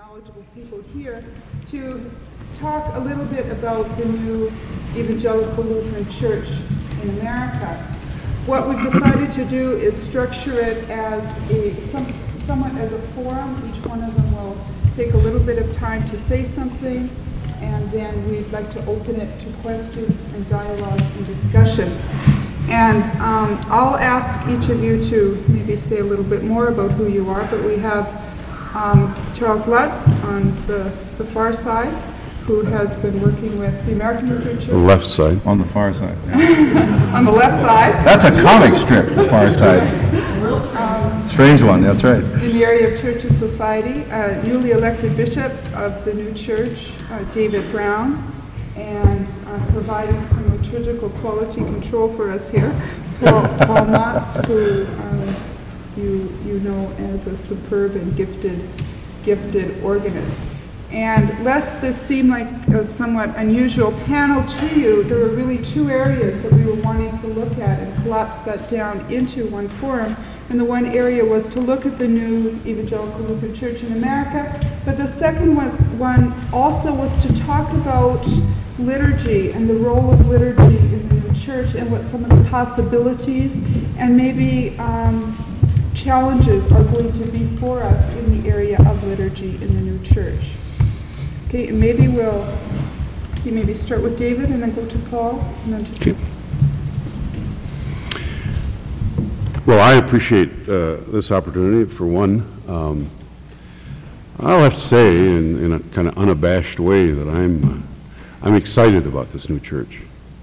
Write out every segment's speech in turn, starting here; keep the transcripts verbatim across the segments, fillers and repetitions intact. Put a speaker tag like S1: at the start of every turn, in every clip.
S1: knowledgeable people here to talk a little bit about the new Evangelical Lutheran Church in America. What we've decided to do is structure it as a some, somewhat as a forum. Each one of them will take a little bit of time to say something, and then we'd like to open it to questions and dialogue and discussion. And um, I'll ask each of you to maybe say a little bit more about who you are, but we have um, Charles Lutz on the, the far side, who has been working with the American Lutheran Church.
S2: The left side.
S3: On the far side. Yeah.
S1: On the left side.
S3: That's a comic strip, the far side.
S1: Um,
S3: Strange one, that's right.
S1: In the area of church and society, uh, newly elected bishop of the new church, uh, David Brown, and uh, providing some liturgical quality control for us here, Paul, Paul Knotts, who um, you you know as a superb and gifted gifted organist. And lest this seem like a somewhat unusual panel to you, there were really two areas that we were wanting to look at and collapse that down into one forum. And the one area was to look at the new Evangelical Lutheran Church in America, but the second was, one also was to talk about liturgy and the role of liturgy in the new church and what some of the possibilities and maybe um, challenges are going to be for us in the area of liturgy in the new church. Okay, and maybe we'll see, maybe start with David and then go to Paul and then to
S2: okay. Well, I appreciate uh, this opportunity, for one. Um, I'll have to say, in, in a kind of unabashed way, that I'm uh, I'm excited about this new church.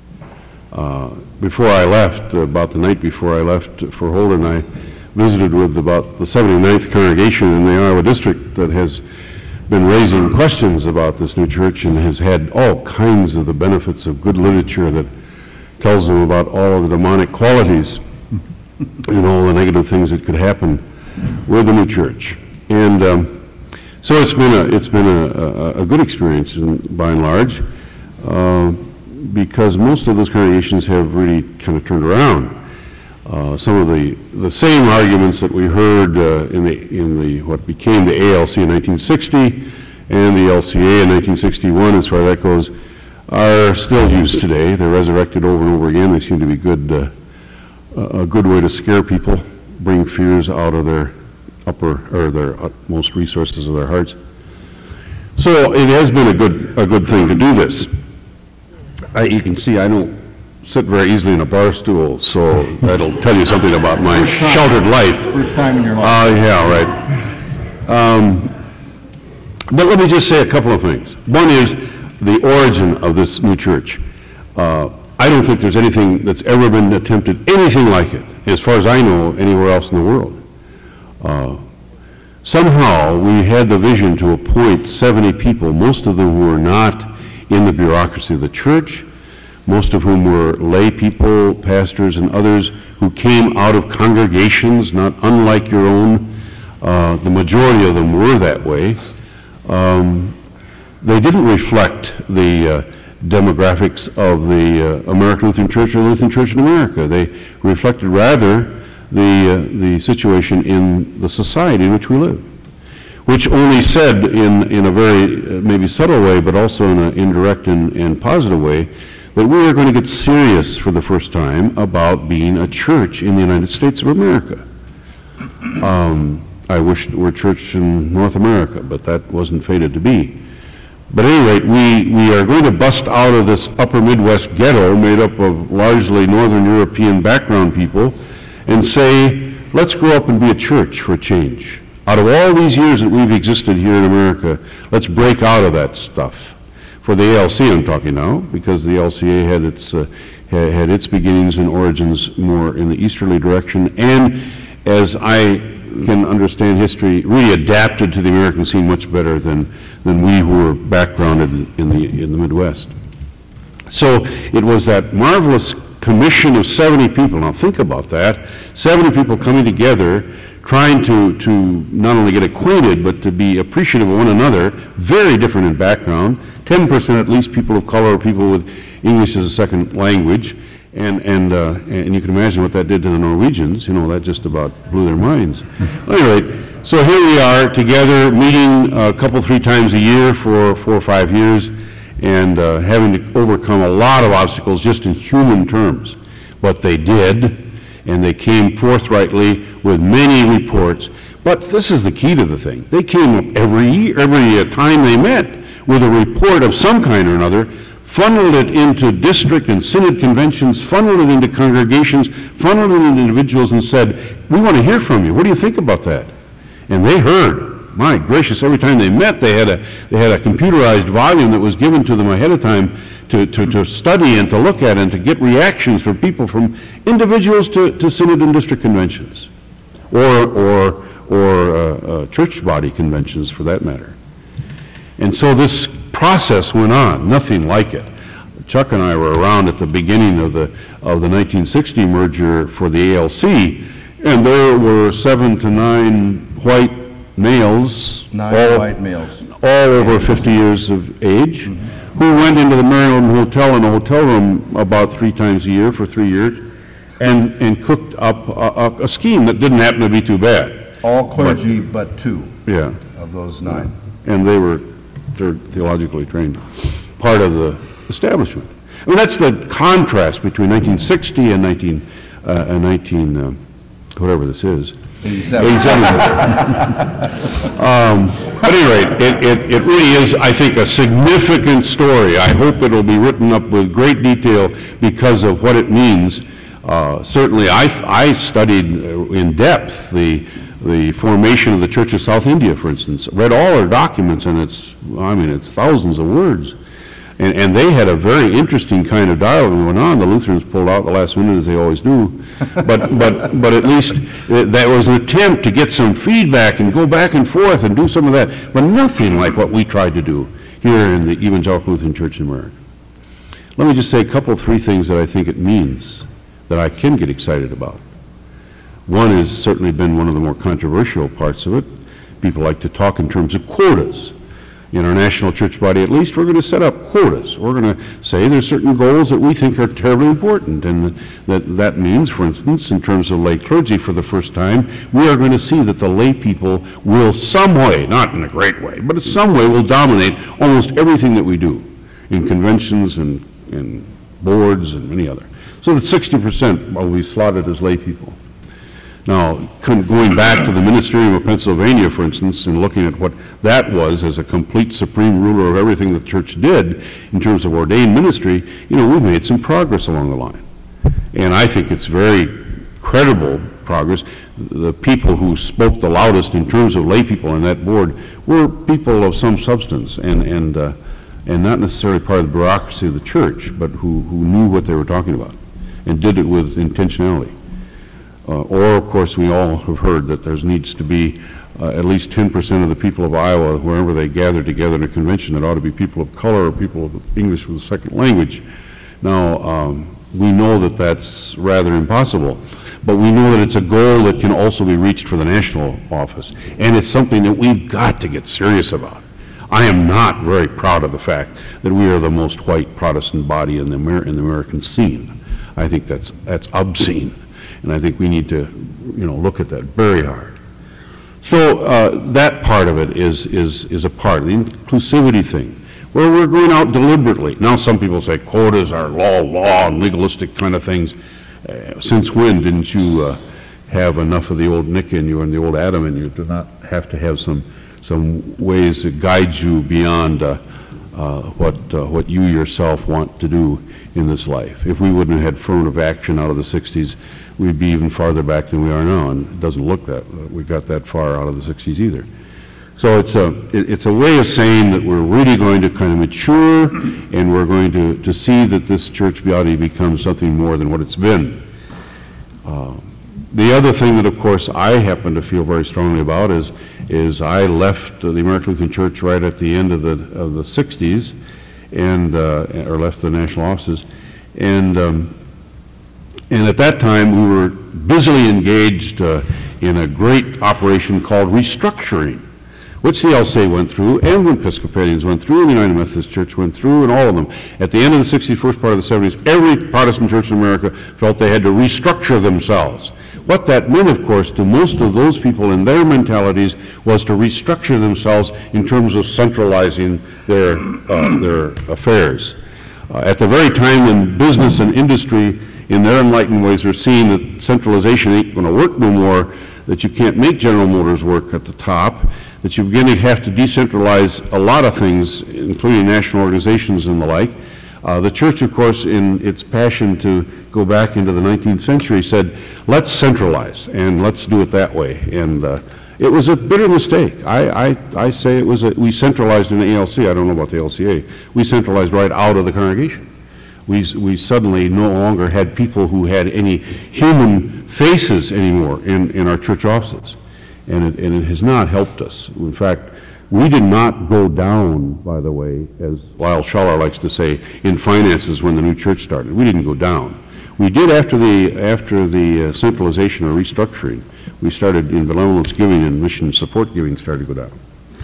S2: Uh, before I left, uh, about the night before I left for Holden, I visited with about the seventy-ninth congregation in the Iowa district that has been raising questions about this new church and has had all kinds of the benefits of good literature that tells them about all of the demonic qualities and all the negative things that could happen with the new church. And um, so it's been a it's been a, a, a good experience in, by and large, uh, because most of those congregations have really kind of turned around. Uh, some of the, the same arguments that we heard uh, in the in the what became the A L C in nineteen sixty and the L C A in nineteen sixty-one, as far as that goes, are still used today. They're resurrected over and over again. They seem to be good. Uh, a good way to scare people, bring fears out of their upper or their utmost resources of their hearts. So it has been a good a good thing to do this. I, you can see I don't sit very easily in a bar stool, so that'll tell you something about my sheltered life.
S3: First time in your life.
S2: Oh, uh, yeah, right. Um, but let me just say a couple of things. One is the origin of this new church. Uh, I don't think there's anything that's ever been attempted, anything like it, as far as I know, anywhere else in the world. Uh, somehow we had the vision to appoint seventy people, most of them who were not in the bureaucracy of the church, most of whom were lay people, pastors and others who came out of congregations not unlike your own. Uh, the majority of them were that way. Um, they didn't reflect the uh, demographics of the uh, American Lutheran Church or Lutheran Church in America. They reflected rather the uh, the situation in the society in which we live, which only said in, in a very uh, maybe subtle way, but also in an indirect and, and positive way, that we are going to get serious for the first time about being a church in the United States of America. Um, I wish it were a church in North America, but that wasn't fated to be. But at any rate, we, we are going to bust out of this upper Midwest ghetto made up of largely Northern European background people and say, let's grow up and be a church for a change. Out of all these years that we've existed here in America, let's break out of that stuff. For the A L C I'm talking now, because the L C A had its, uh, had, had its beginnings and origins more in the easterly direction, and as I can understand history, really adapted to the American scene much better than than we who were backgrounded in the in the Midwest. So it was that marvelous commission of seventy people. Now think about that: seventy people coming together, trying to to not only get acquainted but to be appreciative of one another. Very different in background. Ten percent at least people of color, people with English as a second language. And and uh, and you can imagine what that did to the Norwegians. You know, that just about blew their minds. Anyway, So here we are together, meeting a couple, three times a year for four or five years, and uh, having to overcome a lot of obstacles just in human terms. But they did, and they came forthrightly with many reports. But this is the key to the thing. They came up every year, every uh, time they met with a report of some kind or another, funneled it into district and synod conventions, funneled it into congregations, funneled it into individuals, and said, we want to hear from you. What do you think about that? And they heard. My gracious, every time they met, they had a they had a computerized volume that was given to them ahead of time to, to, to study and to look at and to get reactions from people, from individuals to, to synod and district conventions, or or or uh, uh, church body conventions for that matter. And so this process went on, nothing like it. Chuck and I were around at the beginning of the of the nineteen sixty merger for the A L C, and there were seven to nine white males,
S3: Nine
S2: all,
S3: white males.
S2: all over fifty years of age, mm-hmm. who went into the Maryland Hotel in a hotel room about three times a year for three years, and, and cooked up a, a, a scheme that didn't happen to be too bad.
S3: All clergy but, but two
S2: Yeah.
S3: of those nine.
S2: And they were they're theologically trained, part of the establishment. I mean, that's the contrast between nineteen sixty and nineteen, uh, and nineteen, uh, whatever this is.
S3: eighty-seven.
S2: eighty-seven. um, at any rate, it, it, it really is, I think, a significant story. I hope it will be written up with great detail because of what it means. Uh, certainly, I, I studied in depth the the formation of the Church of South India, for instance. Read all their documents, and it's, I mean, it's thousands of words. And, and they had a very interesting kind of dialogue that went on. The Lutherans pulled out the last minute, as they always do. But, but, but at least it, that was an attempt to get some feedback and go back and forth and do some of that. But nothing like what we tried to do here in the Evangelical Lutheran Church in America. Let me just say a couple of three things that I think it means that I can get excited about. One has certainly been one of the more controversial parts of it. People like to talk in terms of quotas. In our national church body, at least, we're going to set up quotas. We're going to say there's certain goals that we think are terribly important, and that that means, for instance, in terms of lay clergy for the first time, we are going to see that the lay people will some way, not in a great way, but in some way will dominate almost everything that we do in conventions and in boards and many other. So that sixty percent will be slotted as lay people. Now, going back to the Ministerium of Pennsylvania, for instance, and looking at what that was as a complete supreme ruler of everything the church did in terms of ordained ministry, you know, we've made some progress along the line. And I think it's very credible progress. The people who spoke the loudest in terms of lay people on that board were people of some substance and, and, uh, and not necessarily part of the bureaucracy of the church, but who, who knew what they were talking about and did it with intentionality. Uh, or, of course, we all have heard that there needs to be uh, at least ten percent of the people of Iowa, wherever they gather together in a convention, that ought to be people of color or people of English with a second language. Now, um, we know that that's rather impossible, but we know that it's a goal that can also be reached for the national office, and it's something that we've got to get serious about. I am not very proud of the fact that we are the most white Protestant body in the, Amer- in the American scene. I think that's that's obscene. And I think we need to, you know, look at that very hard. So uh, that part of it is is is a part of the inclusivity thing, where we're going out deliberately. Now some people say quotas are law, law, and legalistic kind of things. Uh, since when didn't you uh, have enough of the old Nick in you and the old Adam in you to not have to have some some ways that guide you beyond uh, uh, what uh, what you yourself want to do in this life? If we wouldn't have had affirmative action out of the sixties, we'd be even farther back than we are now, and it doesn't look that we got that far out of the sixties either. So it's a it, it's a way of saying that we're really going to kind of mature, and we're going to, to see that this church body becomes something more than what it's been. Uh, the other thing that, of course, I happen to feel very strongly about is is I left uh, the American Lutheran Church right at the end of the of the sixties, and uh, or left the national offices, and. Um, And at that time, we were busily engaged uh, in a great operation called restructuring, which the L C A went through, and the Episcopalians went through, and the United Methodist Church went through, and all of them. At the end of the sixties, first part of the seventies, every Protestant church in America felt they had to restructure themselves. What that meant, of course, to most of those people in their mentalities was to restructure themselves in terms of centralizing their, uh, their affairs. Uh, at the very time when business and industry, in their enlightened ways, are seeing that centralization ain't going to work no more, that you can't make General Motors work at the top, that you're beginning to have to decentralize a lot of things, including national organizations and the like. Uh, the church, of course, in its passion to go back into the nineteenth century, said, let's centralize, and let's do it that way. And uh, it was a bitter mistake. I, I, I say it was a, we centralized in the A L C. I don't know about the L C A. We centralized right out of the congregation. We, we suddenly no longer had people who had any human faces anymore in, in our church offices. And it, and it has not helped us. In fact, we did not go down, by the way, as Lyle Schaller likes to say, in finances when the new church started. We didn't go down. We did after the, after the uh, centralization or restructuring. We started in benevolence giving and mission support giving started to go down.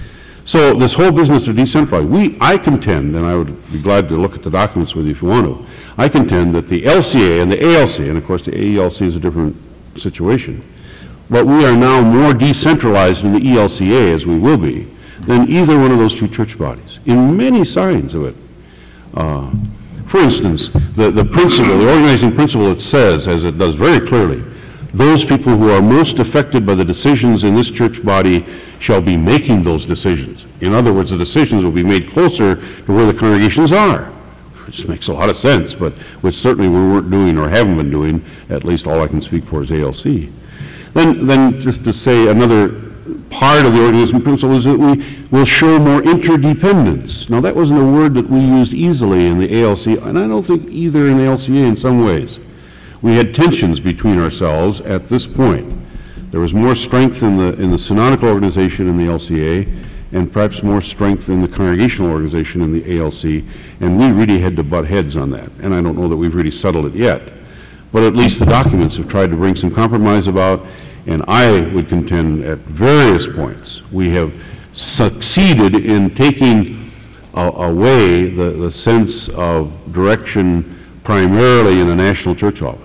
S2: So this whole business of decentralizing, we, I contend, and I would be glad to look at the documents with you if you want to, I contend that the L C A and the A L C, and of course the A E L C is a different situation, but we are now more decentralized in the E L C A, as we will be, than either one of those two church bodies, in many signs of it. Uh, for instance, the, the principle, the organizing principle, it says, as it does very clearly, those people who are most affected by the decisions in this church body shall be making those decisions. In other words, the decisions will be made closer to where the congregations are, which makes a lot of sense, but which certainly we weren't doing or haven't been doing, at least all I can speak for is A L C. Then, then just to say another part of the organizing principle is that we will show more interdependence. Now that wasn't a word that we used easily in the A L C, and I don't think either in the L C A in some ways. We had tensions between ourselves at this point. There was more strength in the in the synodical organization in the L C A, and perhaps more strength in the congregational organization in the A L C, and we really had to butt heads on that. And I don't know that we've really settled it yet, but at least the documents have tried to bring some compromise about. And I would contend at various points we have succeeded in taking uh, away the, the sense of direction primarily in the national church office.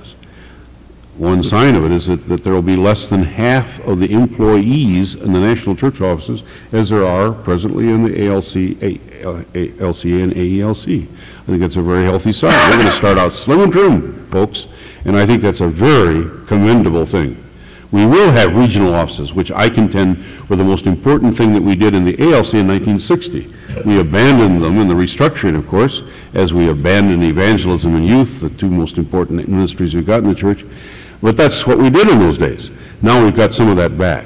S2: One sign of it is that, that there will be less than half of the employees in the national church offices as there are presently in the A L C, A, uh, A, L C A and A E L C. I think that's a very healthy sign. We're going to start out slim and trim, folks, and I think that's a very commendable thing. We will have regional offices, which I contend were the most important thing that we did in the A L C in nineteen sixty. We abandoned them in the restructuring, of course, as we abandoned evangelism and youth, the two most important ministries we've got in the church. But that's what we did in those days. Now we've got some of that back.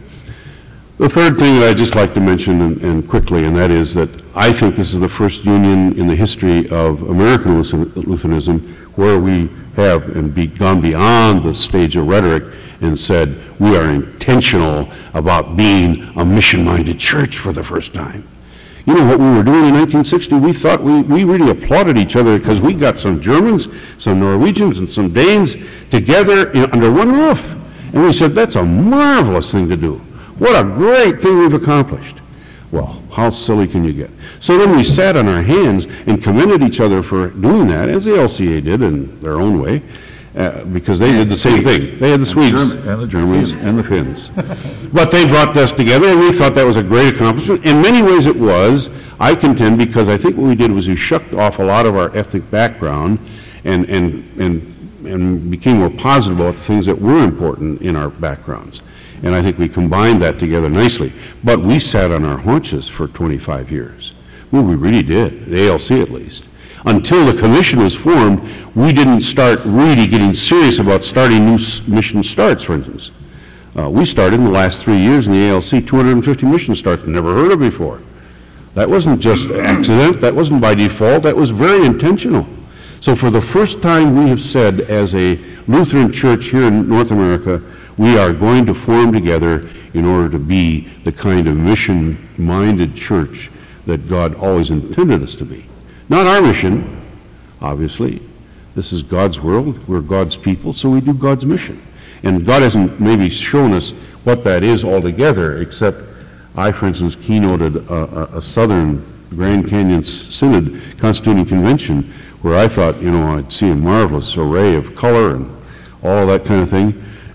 S2: The third thing that I'd just like to mention, and, and quickly, and that is that I think this is the first union in the history of American Lutheranism where we have and be, gone beyond the stage of rhetoric and said we are intentional about being a mission-minded church for the first time. You know what we were doing in nineteen sixty? We thought we, we really applauded each other because we got some Germans, some Norwegians, and some Danes together in, under one roof. And we said, that's a marvelous thing to do. What a great thing we've accomplished. Well, how silly can you get? So then we sat on our hands and commended each other for doing that, as the L C A did in their own way, uh, because they did the same thing. They had the Swedes,
S3: German- and the
S2: Germans,
S3: Finns.
S2: and the Finns. But they brought us together, and we thought that was a great accomplishment. In many ways it was, I contend, because I think what we did was we shucked off a lot of our ethnic background and, and, and, and became more positive about the things that were important in our backgrounds. And I think we combined that together nicely. But we sat on our haunches for twenty-five years. Well, we really did, the A L C at least. Until the commission was formed, we didn't start really getting serious about starting new s- mission starts, for instance. Uh, we started in the last three years in the A L C two hundred fifty mission starts, never heard of before. That wasn't just accident, that wasn't by default, that was very intentional. So for the first time we have said as a Lutheran church here in North America, we are going to form together in order to be the kind of mission-minded church that God always intended us to be. Not our mission, obviously. This is God's world. We're God's people, so we do God's mission. And God hasn't maybe shown us what that is altogether, except I, for instance, keynoted a, a, a Southern Grand Canyon Synod Constituting Convention where I thought, you know, I'd see a marvelous array of color and all that kind of thing.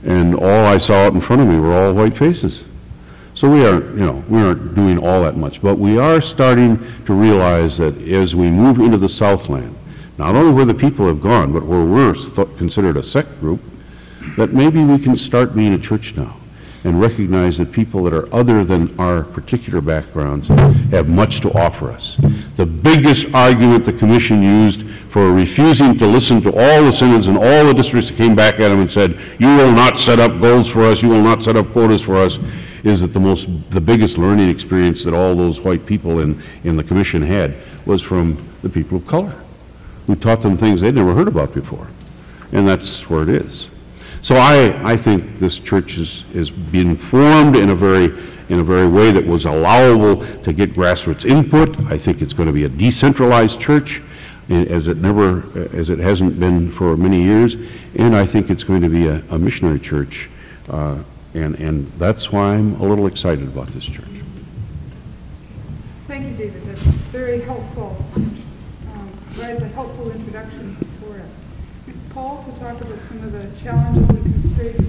S2: and all I saw out in front of me were all white faces. So we aren't, you know, we aren't doing all that much, but we are starting to realize that as we move into the Southland, not only where the people have gone, but where we're th- considered a sect group, that maybe we can start being a church now and recognize that people that are other than our particular backgrounds have much to offer us. The biggest argument the commission used for refusing to listen to all the synods and all the districts that came back at them and said, you will not set up goals for us, you will not set up quotas for us, is that the most, the biggest learning experience that all those white people in, in the commission had was from the people of color. We taught them things they'd never heard about before. And that's where it is. So I, I think this church is, is being formed in a very, in a very way that was allowable to get grassroots input. I think it's going to be a decentralized church, as it never, as it hasn't been for many years. And I think it's going to be a, a missionary church. Uh, and, and that's why I'm a little excited about this church.
S1: Thank you, David. That's very helpful. Um, provides a helpful introduction for us. It's Paul to talk about some of the challenges and constraints.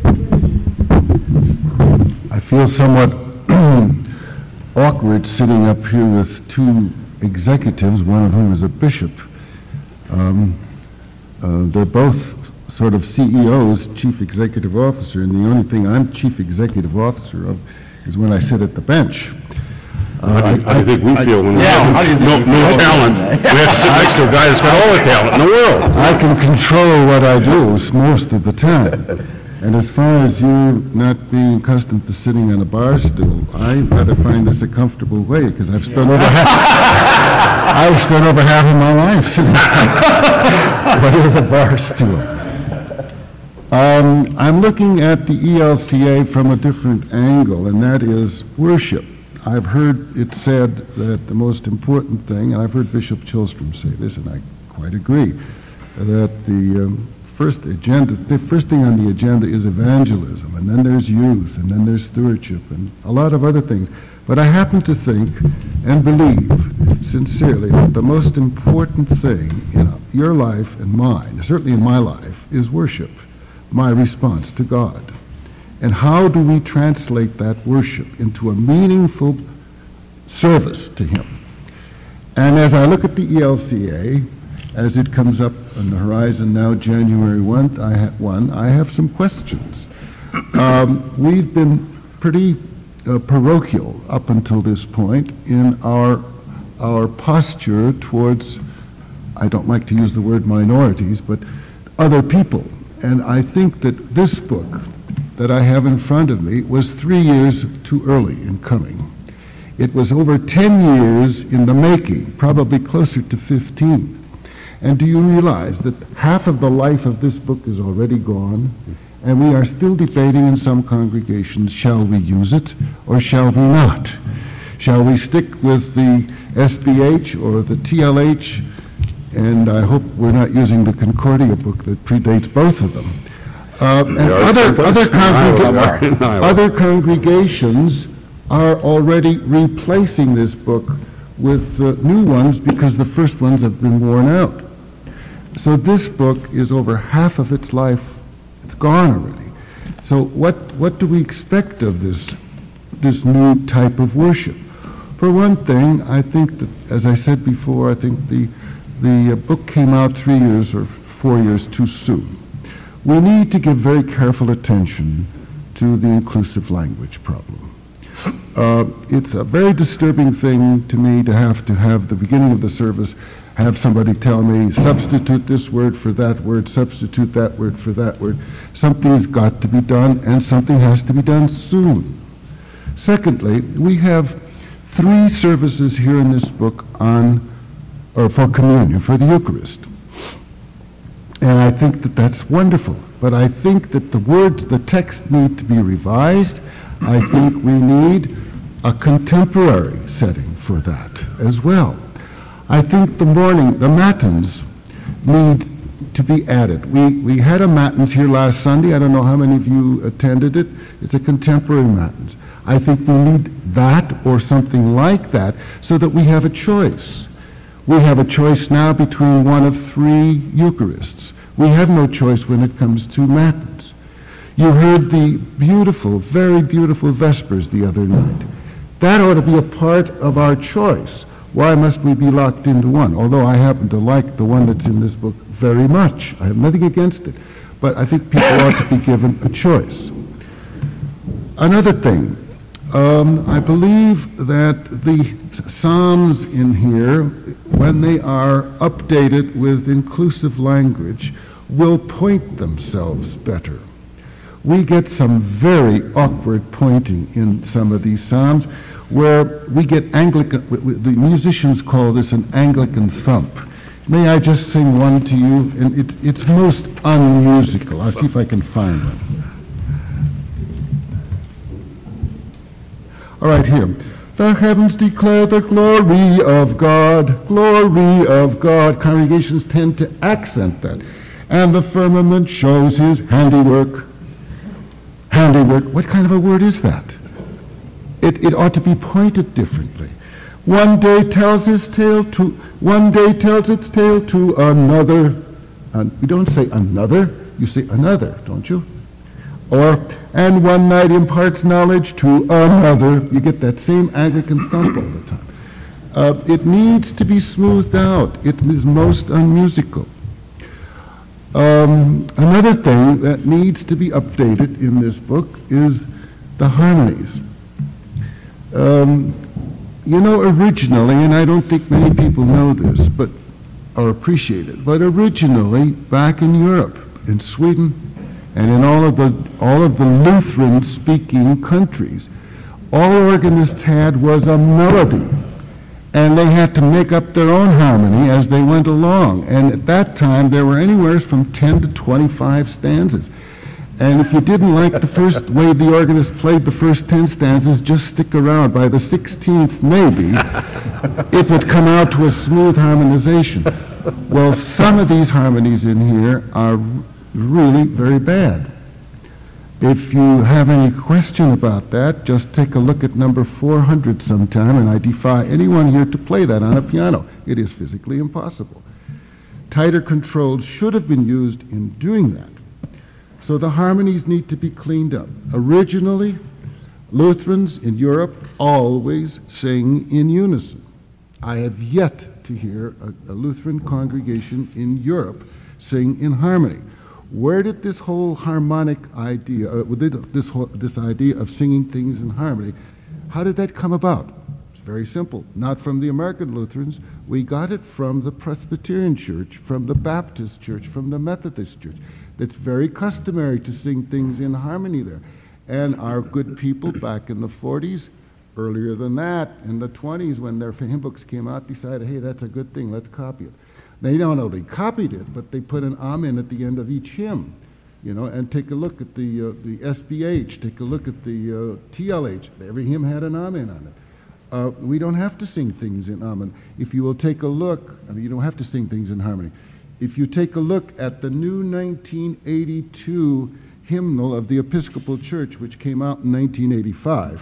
S4: I feel somewhat awkward sitting up here with two executives, one of whom is a bishop. Um, uh, they're both sort of C E Os, chief executive officer, and the only thing I'm chief executive officer of is when I sit at the bench.
S2: Uh, how, do you, how do you think we
S4: I,
S2: feel when we
S4: yeah,
S2: have no, no talent? We have to sit next to a guy that's got all the talent in the world.
S4: I can control what I do most of the time. And as far as you not being accustomed to sitting on a bar stool, I've got to find this a comfortable way, because I've spent over half, I've spent over half of my life sitting on a bar stool. Um, I'm looking at the E L C A from a different angle, and that is worship. I've heard it said that the most important thing, and I've heard Bishop Chilstrom say this, and I quite agree, that the um, first agenda, the first thing on the agenda is evangelism, and then there's youth, and then there's stewardship, and a lot of other things. But I happen to think and believe sincerely that the most important thing in your life and mine, certainly in my life, is worship, my response to God. And how do we translate that worship into a meaningful service to Him? And as I look at the E L C A, as it comes up on the horizon now, January first, I have one, I have some questions. Um, we've been pretty uh, parochial up until this point in our our posture towards, I don't like to use the word minorities, but other people. And I think that this book that I have in front of me was three years too early in coming. It was over ten years in the making, probably closer to fifteen. And do you realize that half of the life of this book is already gone, and we are still debating in some congregations, shall we use it or shall we not? Shall we stick with the S B H or the T L H? And I hope we're not using the Concordia book that predates both of them. Uh, and other, other, congreg- other congregations are already replacing this book with uh, new ones because the first ones have been worn out. So this book is over half of its life. It's gone already. So what, what do we expect of this, this new type of worship? For one thing, I think that, as I said before, I think the, the uh, book came out three years or four years too soon. We need to give very careful attention to the inclusive language problem. Uh, it's a very disturbing thing to me to have to have the beginning of the service have somebody tell me, substitute this word for that word, substitute that word for that word. Something's got to be done, and something has to be done soon. Secondly, we have three services here in this book on, or for communion, for the Eucharist. And I think that that's wonderful. But I think that the words, the text need to be revised. I think we need a contemporary setting for that as well. I think the morning, the matins need to be added. We, we had a matins here last Sunday. I don't know how many of you attended it. It's a contemporary matins. I think we need that or something like that so that we have a choice. We have a choice now between one of three Eucharists. We have no choice when it comes to matins. You heard the beautiful, very beautiful Vespers the other night. That ought to be a part of our choice. Why must we be locked into one? Although I happen to like the one that's in this book very much. I have nothing against it. But I think people ought to be given a choice. Another thing, um, I believe that the Psalms in here, when they are updated with inclusive language, will point themselves better. We get some very awkward pointing in some of these psalms where we get Anglican, the musicians call this an Anglican thump. May I just sing one to you? And it's, it's most unmusical. I'll see if I can find one. All right, here. The heavens declare the glory of God, glory of God. Congregations tend to accent that. And the firmament shows his handiwork. Handiwork, what kind of a word is that? It, it ought to be pointed differently. One day tells his tale to, one day tells its tale to another. Uh, you don't say another, you say another, don't you? Or, and one night imparts knowledge to another. You get that same Anglican thump all the time. Uh, it needs to be smoothed out. It is most unmusical. Um, another thing that needs to be updated in this book is the harmonies. Um, you know, originally, and I don't think many people know this, but or appreciate it, but originally, back in Europe, in Sweden, and in all of the all of the Lutheran-speaking countries, all organists had was a melody. And they had to make up their own harmony as they went along. And at that time, there were anywhere from ten to twenty-five stanzas. And if you didn't like the first way the organist played the first ten stanzas, just stick around. By the sixteenth, maybe, it would come out to a smooth harmonization. Well, some of these harmonies in here are really very bad. If you have any question about that, just take a look at number four hundred sometime, and I defy anyone here to play that on a piano. It is physically impossible. Tighter controls should have been used in doing that. So the harmonies need to be cleaned up. Originally, Lutherans in Europe always sing in unison. I have yet to hear a, a Lutheran congregation in Europe sing in harmony. Where did this whole harmonic idea, uh, this, whole, this idea of singing things in harmony, how did that come about? It's very simple. Not from the American Lutherans. We got it from the Presbyterian Church, from the Baptist Church, from the Methodist Church. It's very customary to sing things in harmony there. And our good people back in the forties, earlier than that, in the twenties, when their hymn books came out, decided, hey, that's a good thing, let's copy it. They not only copied it, but they put an amen at the end of each hymn, you know, and take a look at the uh, the S B H, take a look at the uh, T L H. Every hymn had an amen on it. Uh, we don't have to sing things in amen. If you will take a look, I mean, you don't have to sing things in harmony. If you take a look at the new nineteen eighty-two hymnal of the Episcopal Church, which came out in nineteen eighty-five,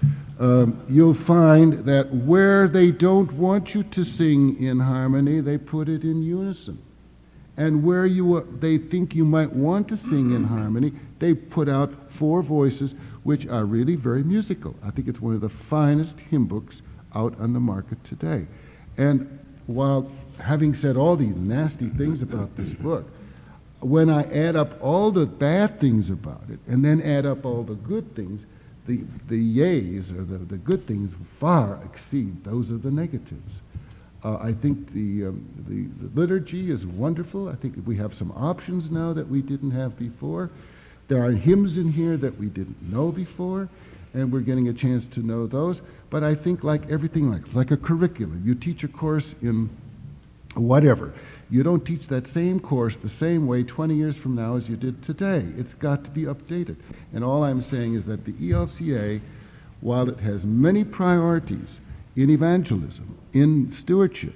S4: Um, you'll find that where they don't want you to sing in harmony, they put it in unison. And where you uh, they think you might want to sing in harmony, they put out four voices, which are really very musical. I think it's one of the finest hymn books out on the market today. And while having said all these nasty things about this book, when I add up all the bad things about it, and then add up all the good things, The, the yays, or the, the good things, far exceed those of the negatives. Uh, I think the, um, the, the liturgy is wonderful. I think we have some options now that we didn't have before. There are hymns in here that we didn't know before, and we're getting a chance to know those. But I think like everything, like, it's like a curriculum. You teach a course in whatever. You don't teach that same course the same way twenty years from now as you did today. It's got to be updated. And all I'm saying is that the E L C A, while it has many priorities in evangelism, in stewardship,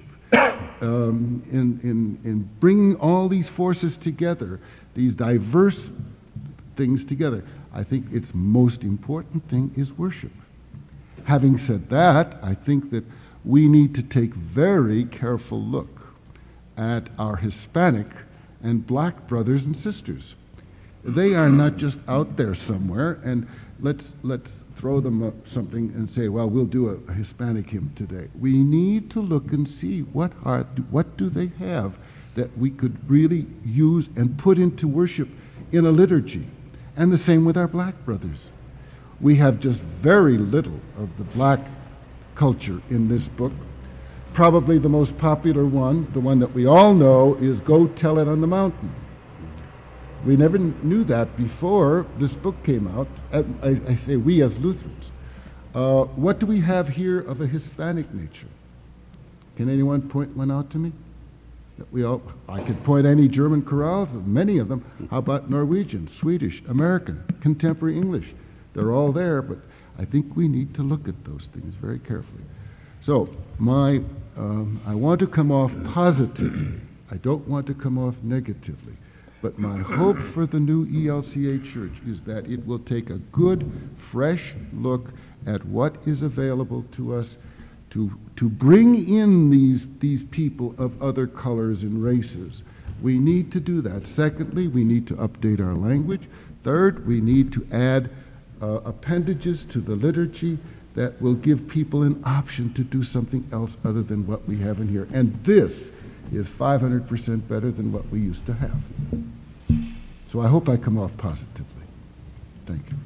S4: um, in, in, in bringing all these forces together, these diverse things together, I think its most important thing is worship. Having said that, I think that we need to take very careful look at our Hispanic and black brothers and sisters. They are not just out there somewhere, and let's, let's throw them up something and say, well, we'll do a, a Hispanic hymn today. We need to look and see what are, what do they have that we could really use and put into worship in a liturgy. And the same with our black brothers. We have just very little of the black culture in this book. Probably the most popular one, the one that we all know, is Go Tell It on the Mountain. We never knew that before this book came out. I, I say we as Lutherans. Uh, what do we have here of a Hispanic nature? Can anyone point one out to me? That we all, I could point any German chorales, many of them. How about Norwegian, Swedish, American, contemporary English? They're all there, but I think we need to look at those things very carefully. So, my, um, I want to come off positively. I don't want to come off negatively. But my hope for the new E L C A Church is that it will take a good, fresh look at what is available to us to, to bring in these, these people of other colors and races. We need to do that. Secondly, we need to update our language. Third, we need to add uh, appendages to the liturgy that will give people an option to do something else other than what we have in here. And this is five hundred percent better than what we used to have. So I hope I come off positively. Thank you.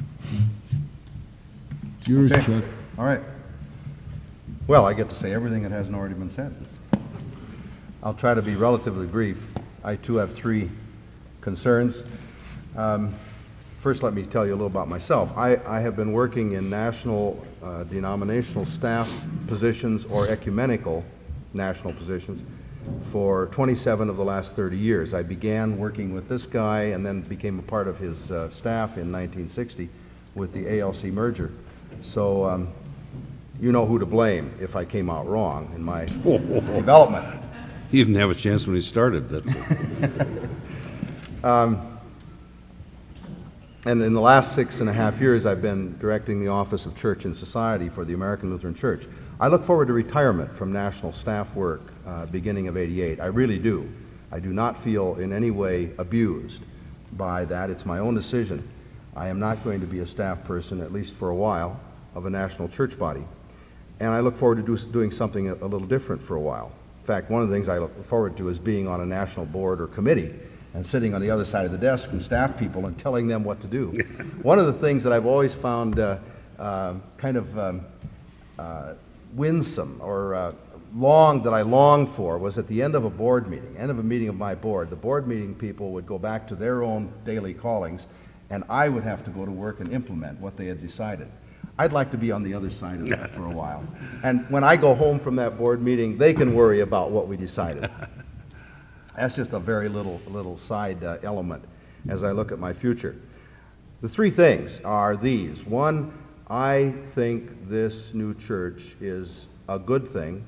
S4: It's yours,
S3: Okay.
S4: Chuck.
S3: All right. Well, I get to say everything that hasn't already been said. I'll try to be relatively brief. I too have three concerns. Um, first, let me tell you a little about myself. I, I have been working in national uh, denominational staff positions or ecumenical national positions for twenty-seven of the last thirty years. I began working with this guy and then became a part of his uh, staff in nineteen sixty with the A L C merger. So um, you know who to blame if I came out wrong in my development.
S2: He didn't have a chance when he started, that's it.
S3: um, and in the last six and a half years, I've been directing the Office of Church and Society for the American Lutheran Church. I look forward to retirement from national staff work uh, beginning of eighty-eight. I really do. I do not feel in any way abused by that. It's my own decision. I am not going to be a staff person, at least for a while, of a national church body. And I look forward to do, doing something a, a little different for a while. In fact, one of the things I look forward to is being on a national board or committee and sitting on the other side of the desk from staff people and telling them what to do. One of the things that I've always found uh, uh, kind of um, uh, winsome or uh, long that I longed for was at the end of a board meeting, end of a meeting of my board, the board meeting people would go back to their own daily callings and I would have to go to work and implement what they had decided. I'd like to be on the other side of that for a while. And when I go home from that board meeting, they can worry about what we decided. That's just a very little, little side uh, element as I look at my future. The three things are these. One, I think this new church is a good thing,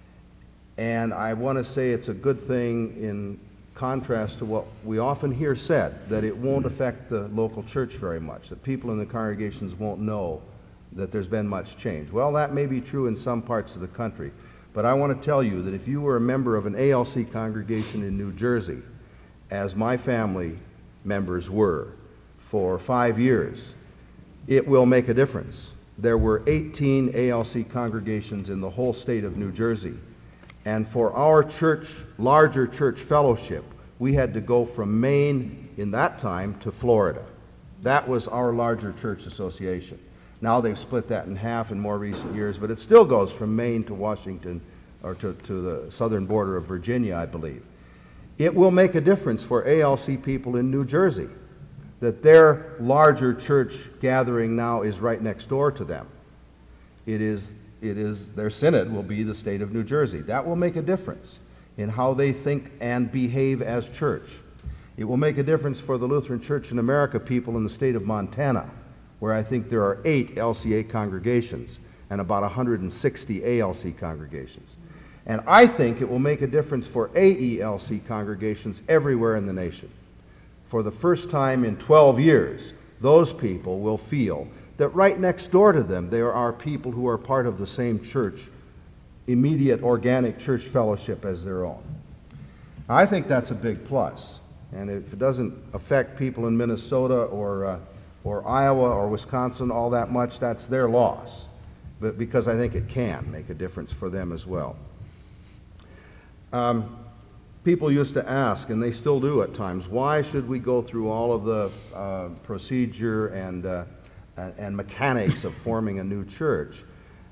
S3: and I want to say it's a good thing in contrast to what we often hear said, that it won't affect the local church very much, that people in the congregations won't know that there's been much change. Well, that may be true in some parts of the country, but I want to tell you that if you were a member of an A L C congregation in New Jersey, as my family members were for five years, it will make a difference. There were eighteen A L C congregations in the whole state of New Jersey, and for our church, larger church fellowship, we had to go from Maine in that time to Florida. That was our larger church association. Now they've split that in half in more recent years, but it still goes from Maine to Washington, or to, to the southern border of Virginia, I believe. It will make a difference for A L C people in New Jersey that their larger church gathering now is right next door to them. It is, it is, their synod will be the state of New Jersey. That will make a difference in how they think and behave as church. It will make a difference for the Lutheran Church in America people in the state of Montana, where I think there are eight L C A congregations and about one hundred sixty A L C congregations. And I think it will make a difference for A E L C congregations everywhere in the nation. For the first time in twelve years, those people will feel that right next door to them there are people who are part of the same church, immediate organic church fellowship as their own. I think that's a big plus. And if it doesn't affect people in Minnesota or, uh, or Iowa or Wisconsin all that much, that's their loss. But because I think it can make a difference for them as well. Um, people used to ask, and they still do at times, why should we go through all of the uh, procedure and, uh, and mechanics of forming a new church?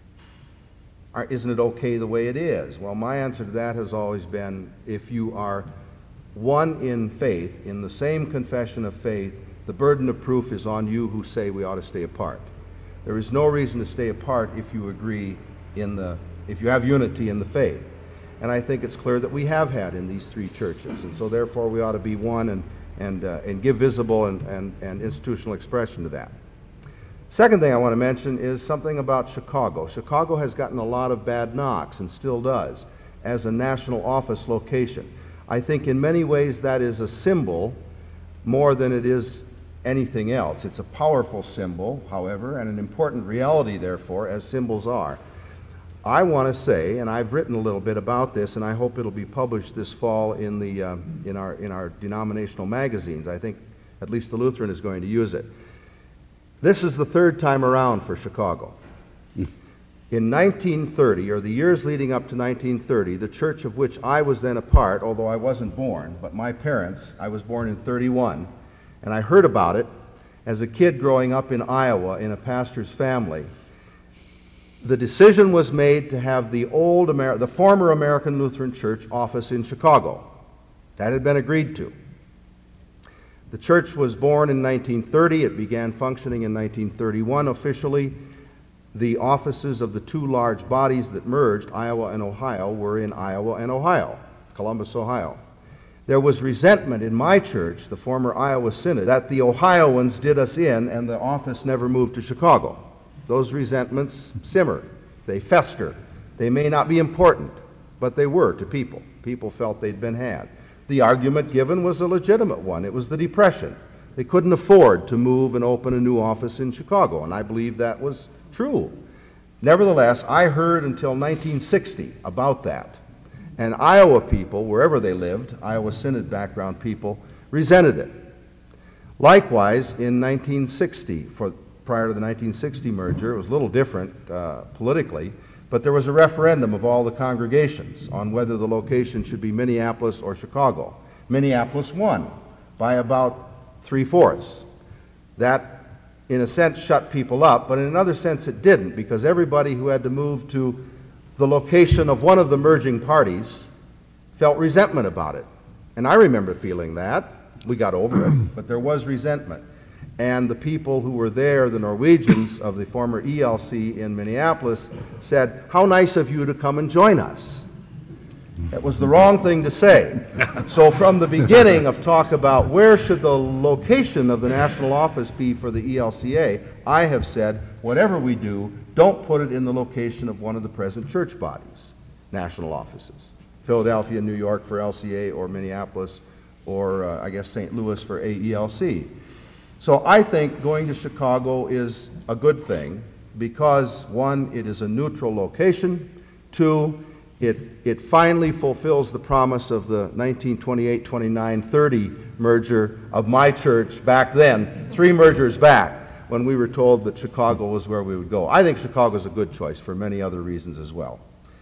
S3: Are, isn't it okay the way it is? Well, my answer to that has always been, if you are one in faith, in the same confession of faith, the burden of proof is on you who say we ought to stay apart. There is no reason to stay apart if you agree in the, if you have unity in the faith. And I think it's clear that we have had in these three churches, and so therefore we ought to be one and, and, uh, and give visible and, and, and institutional expression to that. Second thing I want to mention is something about Chicago. Chicago has gotten a lot of bad knocks, and still does, as a national office location. I think in many ways that is a symbol more than it is anything else. It's a powerful symbol, however, and an important reality, therefore, as symbols are. I want to say, and I've written a little bit about this, and I hope it'll be published this fall in, the, uh, in, our, in our denominational magazines. I think at least the Lutheran is going to use it. This is the third time around for Chicago. In nineteen thirty, or the years leading up to nineteen thirty, the church of which I was then a part, although I wasn't born, but my parents, I was born in thirty-one, and I heard about it as a kid growing up in Iowa in a pastor's family. The decision was made to have the old Amer- the former American Lutheran Church office in Chicago. That had been agreed to. The church was born in nineteen thirty. It began functioning in nineteen thirty-one officially. The offices of the two large bodies that merged, Iowa and Ohio, were in Iowa and Ohio, Columbus, Ohio. There was resentment in my church, the former Iowa Synod, that the Ohioans did us in and the office never moved to Chicago. Those resentments simmer. They fester. They may not be important, but they were to people. People felt they'd been had. The argument given was a legitimate one. It was the Depression. They couldn't afford to move and open a new office in Chicago, and I believe that was true. Nevertheless, I heard until nineteen sixty about that. And Iowa people, wherever they lived, Iowa Synod background people, resented it. Likewise, in nineteen sixty, for, prior to the nineteen sixty merger, it was a little different uh, politically, but there was a referendum of all the congregations on whether the location should be Minneapolis or Chicago. Minneapolis won by about three-fourths. That, in a sense, shut people up, but in another sense it didn't, because everybody who had to move to the location of one of the merging parties felt resentment about it. And I remember feeling that. We got over it, but there was resentment. And the people who were there, the Norwegians of the former E L C in Minneapolis, said, "How nice of you to come and join us." That was the wrong thing to say. So from the beginning of talk about where should the location of the national office be for the E L C A, I have said, whatever we do, don't put it in the location of one of the present church bodies, national offices. Philadelphia, New York for L C A, or Minneapolis, or uh, I guess Saint Louis for A E L C. So I think going to Chicago is a good thing because, one, it is a neutral location. Two, it, it finally fulfills the promise of the nineteen twenty-eight, twenty-nine, thirty merger of my church back then, three mergers back, when we were told that Chicago was where we would go. I think Chicago is a good choice for many other reasons as well.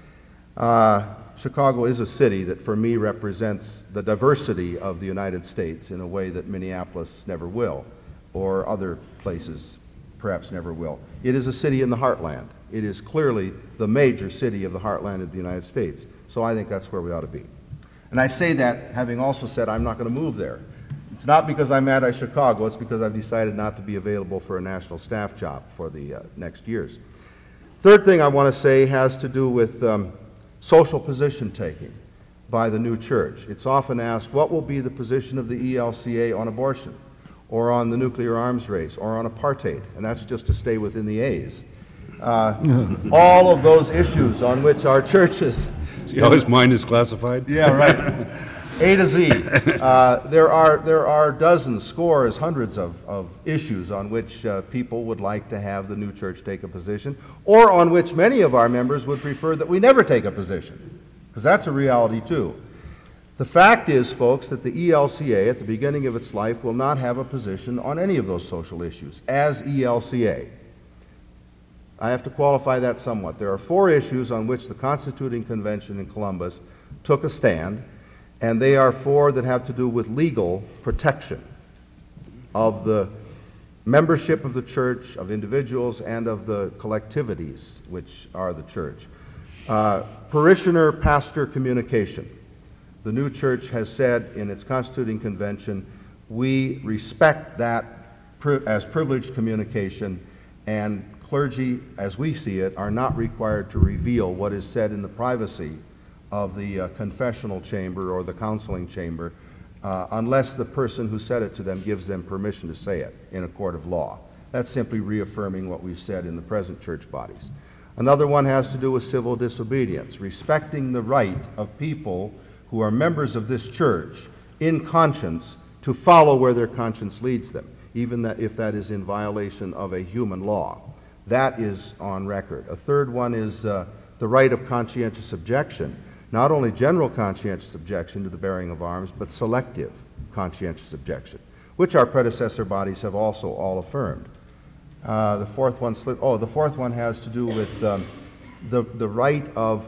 S3: Uh, Chicago is a city that for me represents the diversity of the United States in a way that Minneapolis never will, or other places perhaps never will. It is a city in the heartland. It is clearly the major city of the heartland of the United States. So I think that's where we ought to be. And I say that having also said I'm not going to move there. It's not because I'm anti-Chicago, it's because I've decided not to be available for a national staff job for the uh, next years. Third thing I want to say has to do with um, social position taking by the new church. It's often asked, what will be the position of the E L C A on abortion, or on the nuclear arms race, or on apartheid? And that's just to stay within the A's. Uh, all of those issues on which our churches...
S2: See how his mind is classified?
S3: Yeah, right. A to Z. Uh, there are there are dozens, scores, hundreds of, of issues on which uh, people would like to have the new church take a position, or on which many of our members would prefer that we never take a position, because that's a reality too. The fact is, folks, that the E L C A at the beginning of its life will not have a position on any of those social issues as E L C A. I have to qualify that somewhat. There are four issues on which the Constituting Convention in Columbus took a stand, and they are four that have to do with legal protection of the membership of the church, of individuals, and of the collectivities which are the church. Uh, Parishioner-pastor communication. The new church has said in its Constituting Convention, we respect that pri- as privileged communication, and clergy, as we see it, are not required to reveal what is said in the privacy of the uh, confessional chamber or the counseling chamber uh, unless the person who said it to them gives them permission to say it in a court of law. That's simply reaffirming what we've said in the present church bodies. Another one has to do with civil disobedience, respecting the right of people who are members of this church in conscience to follow where their conscience leads them, even that if that is in violation of a human law. That is on record. A third one is uh, the right of conscientious objection, not only general conscientious objection to the bearing of arms, but selective conscientious objection, which our predecessor bodies have also all affirmed. Uh, the fourth one slip, oh, the fourth one has to do with um, the, the right of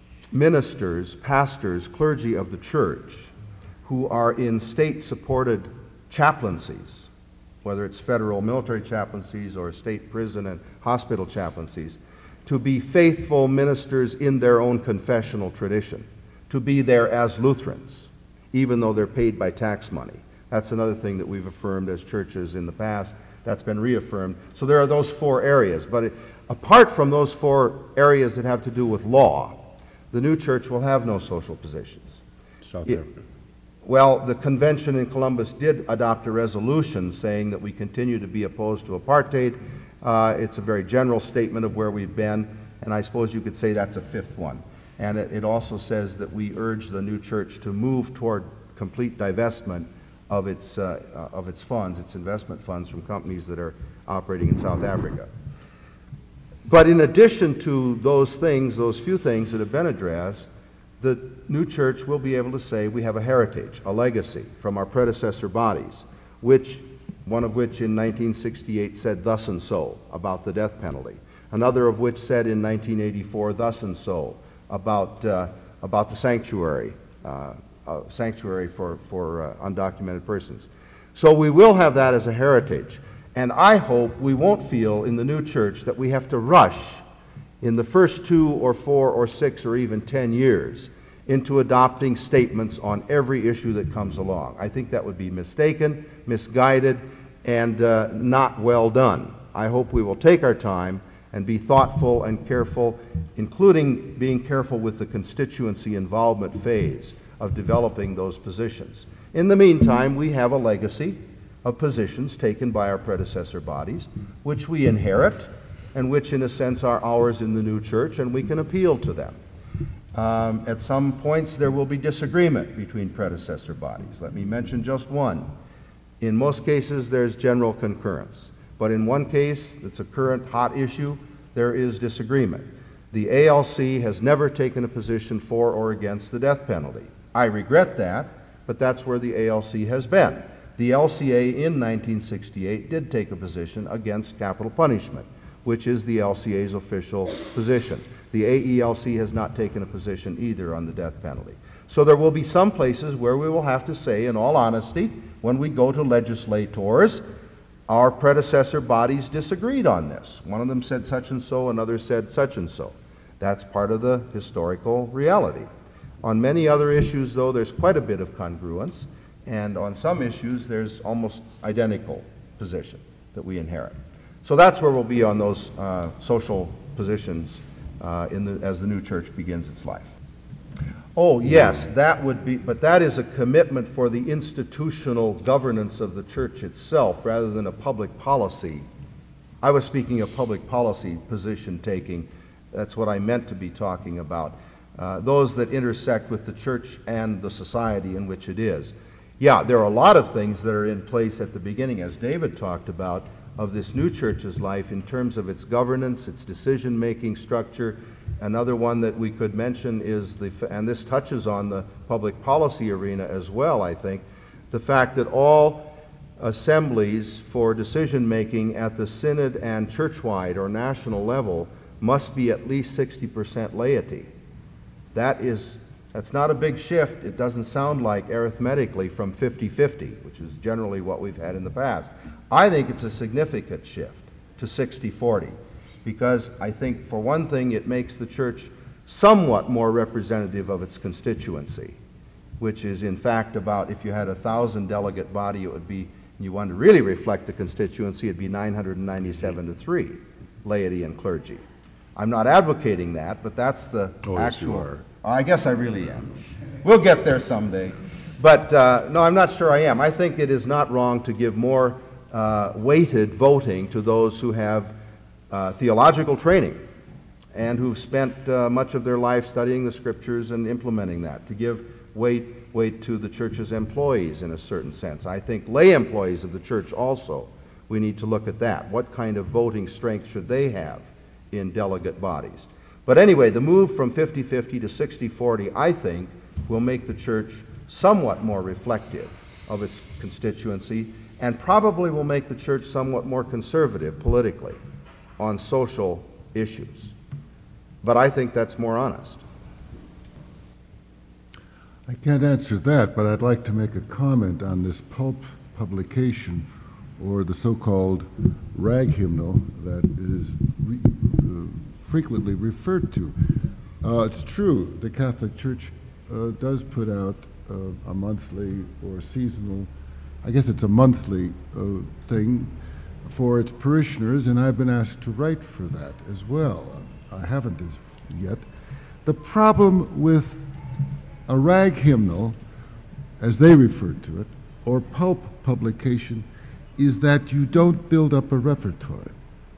S3: ministers, pastors, clergy of the church who are in state-supported chaplaincies, whether it's federal military chaplaincies or state prison and hospital chaplaincies, to be faithful ministers in their own confessional tradition, to be there as Lutherans, even though they're paid by tax money. That's another thing that we've affirmed as churches in the past. That's been reaffirmed. So there are those four areas. But it, apart from those four areas that have to do with law, the new church will have no social positions.
S2: South
S3: It-
S2: Africa.
S3: Well, the convention in Columbus did adopt a resolution saying that we continue to be opposed to apartheid. Uh, it's a very general statement of where we've been, and I suppose you could say that's a fifth one. And it, it also says that we urge the new church to move toward complete divestment of its, uh, uh, of its funds, its investment funds from companies that are operating in South Africa. But in addition to those things, those few things that have been addressed, the new church will be able to say we have a heritage, a legacy from our predecessor bodies, which, one of which in nineteen sixty-eight said thus and so about the death penalty, another of which said in nineteen eighty-four thus and so about, uh, about the sanctuary, uh, uh, sanctuary for, for uh, undocumented persons. So we will have that as a heritage. And I hope we won't feel in the new church that we have to rush in the first two or four or six or even ten years into adopting statements on every issue that comes along. I think that would be mistaken, misguided, and uh, not well done. I hope we will take our time and be thoughtful and careful, including being careful with the constituency involvement phase of developing those positions. In the meantime, we have a legacy of positions taken by our predecessor bodies, which we inherit, and which in a sense are ours in the new church, and we can appeal to them. Um, at some points there will be disagreement between predecessor bodies. Let me mention just one. In most cases there's general concurrence, but in one case that's a current hot issue, there is disagreement. The A L C has never taken a position for or against the death penalty. I regret that, but that's where the A L C has been. The L C A in nineteen sixty-eight did take a position against capital punishment, which is the L C A's official position. The A E L C has not taken a position either on the death penalty. So there will be some places where we will have to say, in all honesty, when we go to legislators, our predecessor bodies disagreed on this. One of them said such and so, another said such and so. That's part of the historical reality. On many other issues, though, there's quite a bit of congruence, and on some issues, there's almost identical position that we inherit. So that's where we'll be on those uh, social positions uh, in the, as the new church begins its life. Oh, yes, that would be, but that is a commitment for the institutional governance of the church itself rather than a public policy. I was speaking of public policy position taking. That's what I meant to be talking about. Uh, those that intersect with the church and the society in which it is. Yeah, there are a lot of things that are in place at the beginning, as David talked about, of this new church's life in terms of its governance, its decision-making structure. Another one that we could mention is the, and this touches on the public policy arena as well, I think, the fact that all assemblies for decision-making at the synod and churchwide or national level must be at least sixty percent laity. That is, that's not a big shift. It doesn't sound like arithmetically from fifty-fifty, which is generally what we've had in the past. I think it's a significant shift to sixty forty, because I think, for one thing, it makes the church somewhat more representative of its constituency, which is in fact about, if you had a thousand delegate body, it would be, you want to really reflect the constituency, it'd be nine hundred ninety-seven to three, laity and clergy. I'm not advocating that, but that's the
S2: Oh, yes, you
S3: actual.
S2: are.
S3: I guess I really am. We'll get there someday. But uh, no, I'm not sure I am. I think it is not wrong to give more uh, weighted voting to those who have uh, theological training and who've spent uh, much of their life studying the scriptures and implementing that, to give weight weight to the church's employees in a certain sense. I think lay employees of the church also, we need to look at that. What kind of voting strength should they have in delegate bodies? But anyway, the move from fifty fifty to sixty forty, I think, will make the church somewhat more reflective of its constituency, and probably will make the church somewhat more conservative politically on social issues. But I think that's more honest.
S4: I can't answer that, but I'd like to make a comment on this pulp publication, or the so-called rag hymnal that is re- uh, frequently referred to. Uh, it's true, the Catholic Church uh, does put out uh, a monthly or seasonal, I guess it's a monthly uh, thing for its parishioners, and I've been asked to write for that as well. I haven't as yet. The problem with a rag hymnal, as they refer to it, or pulp publication, is that you don't build up a repertoire.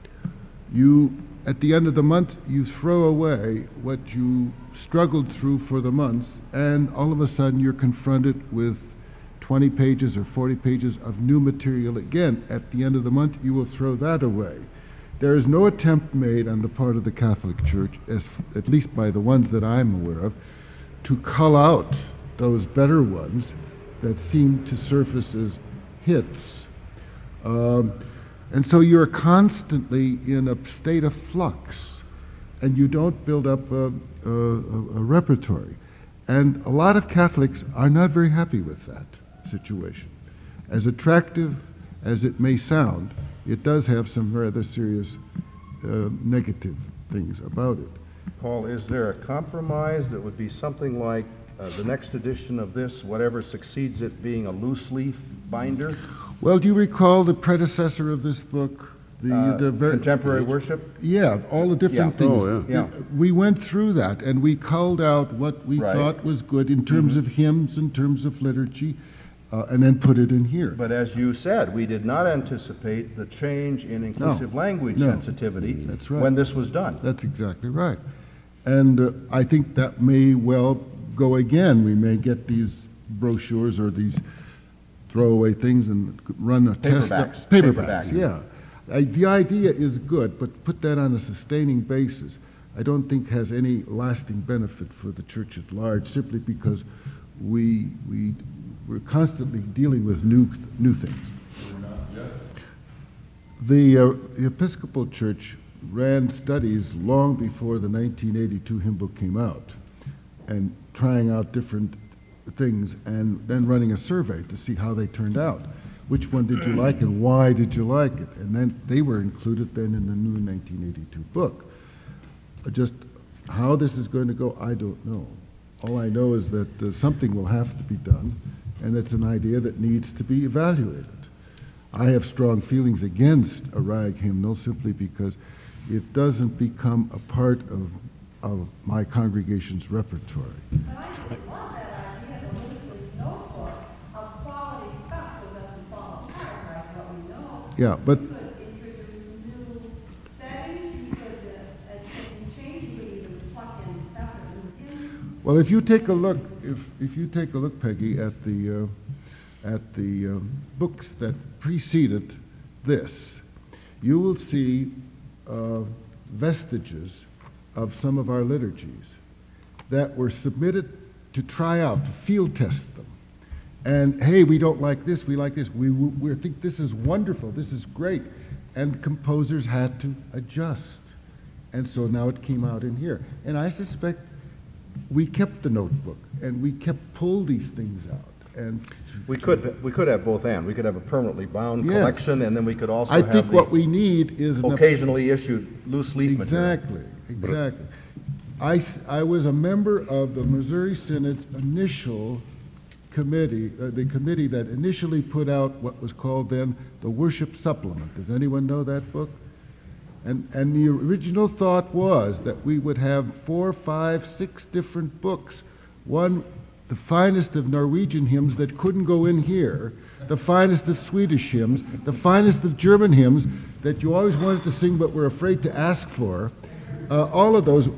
S4: You, at the end of the month, you throw away what you struggled through for the month, and all of a sudden you're confronted with twenty pages or forty pages of new material again. At the end of the month, you will throw that away. There is no attempt made on the part of the Catholic Church, as, at least by the ones that I'm aware of, to cull out those better ones that seem to surface as hits. Um, and so you're constantly in a state of flux, and you don't build up a, a, a repertoire. And a lot of Catholics are not very happy with that situation. As attractive as it may sound, it does have some rather serious uh, negative things about it.
S3: Paul, is there a compromise that would be something like uh, the next edition of this, whatever succeeds it, being a loose leaf binder?
S4: Well, do you recall the predecessor of this book? The,
S3: Uh,
S4: the ver-
S3: contemporary worship?
S4: Yeah, all the different
S3: Yeah.
S4: things.
S2: Oh,
S3: yeah. Yeah.
S4: We went through that, and we culled out what we
S3: Right.
S4: thought was good in terms of hymns, in terms of liturgy, uh, and then put it in here.
S3: But as you said, we did not anticipate the change in inclusive language
S4: No.
S3: sensitivity
S4: That's right.
S3: when this was done.
S4: That's exactly right. And uh, I think that may well go again. We may get these brochures or these throwaway things and run a test.
S3: Paperbacks.
S4: Paperbacks,
S3: Paperback.
S4: yeah. I, the idea is good, but put that on a sustaining basis, I don't think has any lasting benefit for the church at large, simply because we, we, we're constantly dealing with new, new things. The, uh, the Episcopal Church ran studies long before the nineteen eighty-two hymn book came out, and trying out different things, and then running a survey to see how they turned out. Which one did you like, and why did you like it? And then they were included then in the new nineteen eighty-two book. Uh, Just how this is going to go, I don't know. All I know is that uh, something will have to be done, and it's an idea that needs to be evaluated. I have strong feelings against a rag hymnal simply because it doesn't become a part of, of my congregation's repertoire.
S5: But I just love that idea, the loosely notebook of quality stuff so it doesn't fall apart, right? What we know.
S4: Yeah, but
S5: You could introduce new settings, you could, uh, uh, change, you could even plug in stuff that was in.
S4: well, if you take a look, if if you take a look, Peggy, at the uh, at the um, books that preceded this, you will see uh, vestiges of some of our liturgies that were submitted to try out, to field test them. And, hey, we don't like this, we like this, we, we think this is wonderful, this is great. And composers had to adjust. And so now it came out in here. And I suspect we kept the notebook, and we kept pull these things out. And
S3: We could, we could have both and. We could have a permanently bound
S4: Yes.
S3: collection, and then we could also
S4: I
S3: have
S4: think what
S3: the
S4: we need is an
S3: occasionally issued loose leaf material.
S4: Exactly, exactly. I, s- I was a member of the Missouri Synod's initial committee, uh, the committee that initially put out what was called then the Worship Supplement. Does anyone know that book? And, and the original thought was that we would have four, five, six different books. One, the finest of Norwegian hymns that couldn't go in here, the finest of Swedish hymns, the finest of German hymns that you always wanted to sing but were afraid to ask for. Uh, all of those,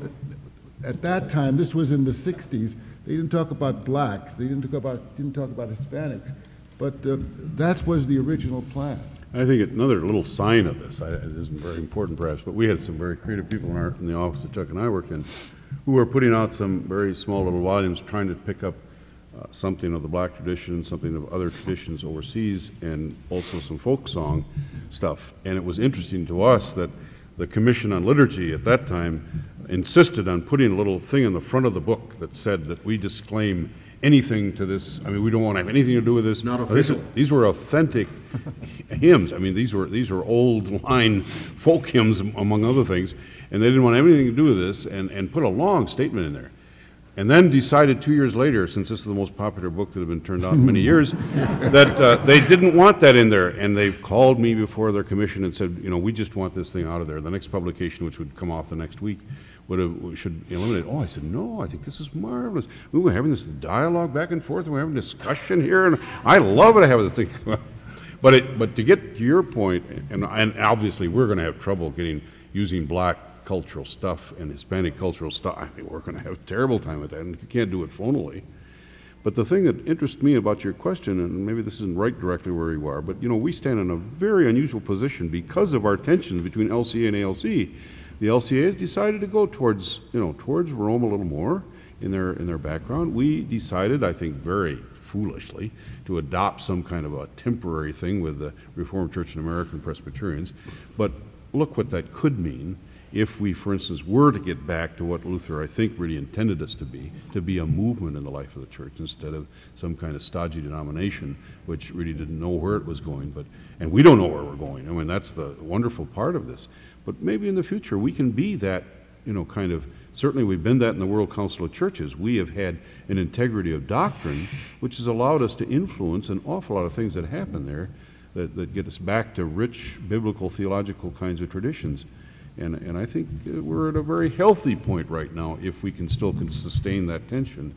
S4: at that time, this was in the sixties, they didn't talk about blacks, they didn't talk about, didn't talk about Hispanics, but uh, that was the original plan.
S2: I think another little sign of this, I, it isn't very important perhaps, but we had some very creative people in, our, in the office that Chuck and I worked in who were putting out some very small little volumes trying to pick up uh, something of the black tradition, something of other traditions overseas, and also some folk song stuff. And it was interesting to us that the Commission on Liturgy at that time insisted on putting a little thing in the front of the book that said that we disclaim anything to this. I mean, we don't want to have anything to do with this.
S3: Not
S2: Now, this is-
S3: official.
S2: These were authentic hymns. I mean, these were these were old line folk hymns, am- among other things, and they didn't want anything to do with this, and, and put a long statement in there. And then decided two years later, since this is the most popular book that had been turned out in many years, that uh, they didn't want that in there. And they called me before their commission and said, you know, we just want this thing out of there. The next publication, which would come off the next week, would have, should eliminate. Oh, I said, no, I think this is marvelous. We were having this dialogue back and forth, and we're having discussion here, and I love it. I have this thing. But it, but to get to your point, and, and obviously we're going to have trouble getting using black cultural stuff and Hispanic cultural stuff. I mean, we're going to have a terrible time with that, and you can't do it phonally. But the thing that interests me about your question, and maybe this isn't right directly where you are, but you know, we stand in a very unusual position because of our tensions between L C A and A L C. The L C A has decided to go towards, you know, towards Rome a little more in their in their background. We decided, I think, very foolishly, to adopt some kind of a temporary thing with the Reformed Church and American Presbyterians. But look what that could mean if we, for instance, were to get back to what Luther, I think, really intended us to be, to be a movement in the life of the church instead of some kind of stodgy denomination which really didn't know where it was going. But and we don't know where we're going. I mean, that's the wonderful part of this. But maybe in the future we can be that, you know, kind of, certainly we've been that in the World Council of Churches. We have had an integrity of doctrine which has allowed us to influence an awful lot of things that happen there that, that get us back to rich biblical theological kinds of traditions. And, and I think uh, we're at a very healthy point right now if we can still can sustain that tension.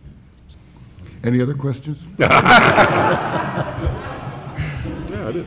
S4: Any other questions?
S2: Yeah, it is.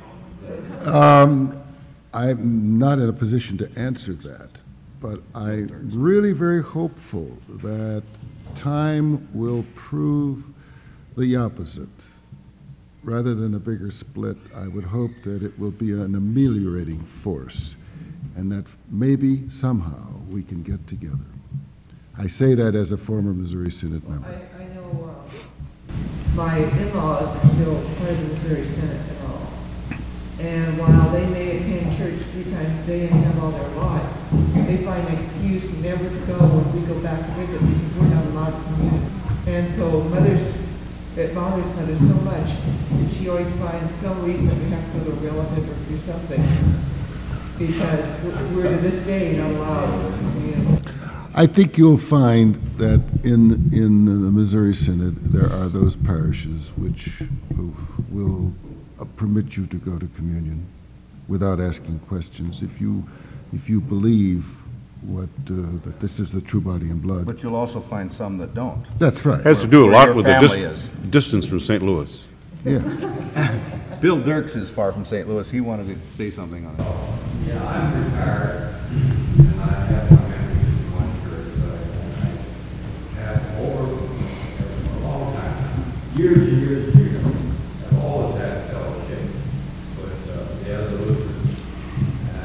S4: I'm not in a position to answer that, but I'm really very hopeful that time will prove the opposite. Rather than a bigger split, I would hope that it will be an ameliorating force, and that maybe somehow we can get together. I say that as a former Missouri Synod member.
S6: I, I know uh, my in-laws are still part of the Missouri Synod and all. And while they may attend church three times a day and have all their lives, they find an excuse never to go when we go back to visit because we're not allowed to commune. And so mother's, it bothers mother so much that she always finds some reason that we have to go to a relative or do something. Because we're, we're to this day not allowed to commune.
S4: I think you'll find that in, in the Missouri Synod, there are those parishes which will uh, permit you to go to communion without asking questions if you, if you believe what, uh, that this is the true body and blood.
S3: But you'll also find some that don't.
S4: That's right.
S2: Has to do a
S3: Where
S2: lot
S3: your
S2: with the
S3: family
S2: dis-
S3: is.
S2: distance from Saint Louis.
S4: Yeah.
S3: Bill Dirks is far from Saint Louis. He wanted to say something on it.
S7: Yeah, I'm retired, and I have my memories in one church, but I have over, for a long time, years and years and years, have always had fellowship with uh, the other Lutherans. And